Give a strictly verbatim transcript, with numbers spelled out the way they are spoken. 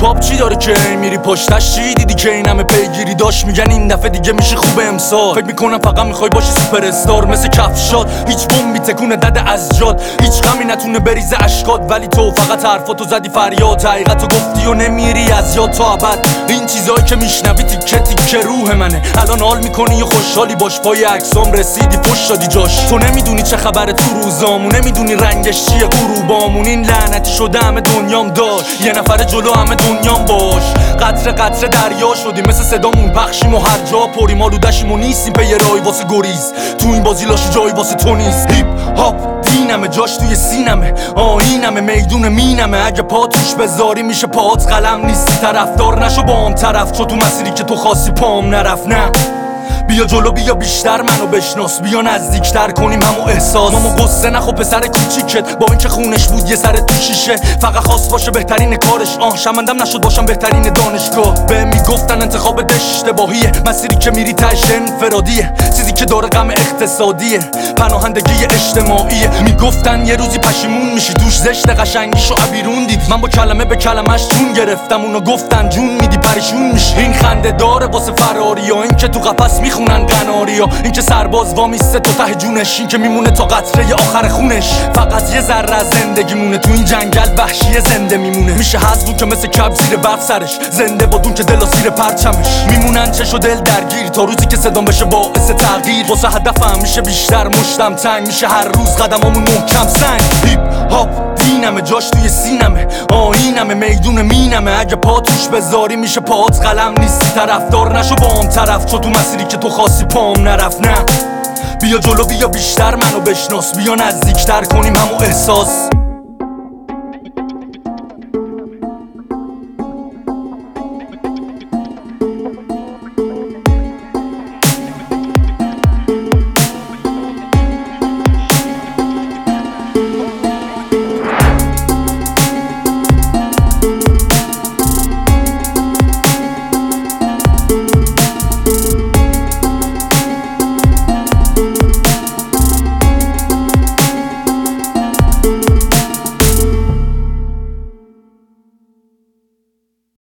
هیپ هاپ چی داره که میری پشتش؟ چی دیدی که این همه پیگیری داشت؟ میگن این دفعه دیگه میشه خوب امسال. فکر میکنم فقط میخوای باشی سوپر استار مثل کفشات، هیچ بمبی تکونه دده از جات، هیچ غمی نتونه بریزه اشکات، ولی تو فقط حرفاتو زدی فریاد، حقیقتو گفتی و نمیری از یاد تا ابد. این چیزایی که میشنوی تیکه تیکه روح منه، الان حال میکنی و خوشحالی باش، پای عکسام رسیدی پشت دادی جاش. تو نمیدونی چه خبره تو روزامون، نمیدونی رنگش چیه غروبامون. این لعنتی شده همه دنیام داشت، یه نفر جلو همه دنیام باش. قطره قطره دریا شدیم، مثل صدامون پخشیم و هر جا پریم، آلودشیم و نیستیم به یه رای واسه گریز. تو این بازی لاش جایی واسه تو نیست. هیپ هاپ دینمه، جاش توی سینمه، آینمه، میدون مینمه. اگه پا توش بذاری میشه پات قلم، نیستی طرفدار نشو با هم طرف، چو تو مسیری که تو خاصی پام نرفت. نه بیا جلو، بیا بیشتر منو بشناس، بیا نزدیکتر کنیم همو احساس. ماما قصه نخو پسر کوچیکت، با اینکه خونش بود یه سر تو شیشه، فقط خواست باشه بهترین کارش. آه شمندم نشد باشم بهترین دانشگاه. به میگفتن انتخابت اشتباهیه، مسیری که میری تهش انفرادیه، چیزی که داره غم اقتصادیه، پناهندگی اجتماعیه. میگفتن یه روزی پشیمون میشی، توش زشت قشنگیشو عبیرون دید. من با کلمه به کلمش جون گرفتم، اونو گفتن جون میدی پریشون میشی. این خنده داره واسه فراری ها، این که تو قفس میخونن قناری ها، این که سرباز وامیسته تو ته جونش، این که میمونه تا قطره آخر خونش. فقط یه ذره از زندگی مونه، تو این جنگل وحشی زنده میمونه. میشه حذف که مثل کب زیر برف سرش، زنده بادون که دل زیر پرچمش. میمونن چش و دل درگیر تا روزی که صدام بشه باعث تغییر. واسه هدفم میشه بیشتر مشتم تنگ، میشه هر روز قدمامون محکم سنگ. هیپ هاپ دینمه، جاش توی سینمه، آینمه، میدون مینمه. اگه پا توش بذاری میشه پات قلم، نیستی طرفدار نشو با هم طرف، چو تو مسیری که تو خاصی پام نرفت. نه بیا جلو، بیا بیشتر منو بشناس، بیا نزدیکتر کنیم همو احساس.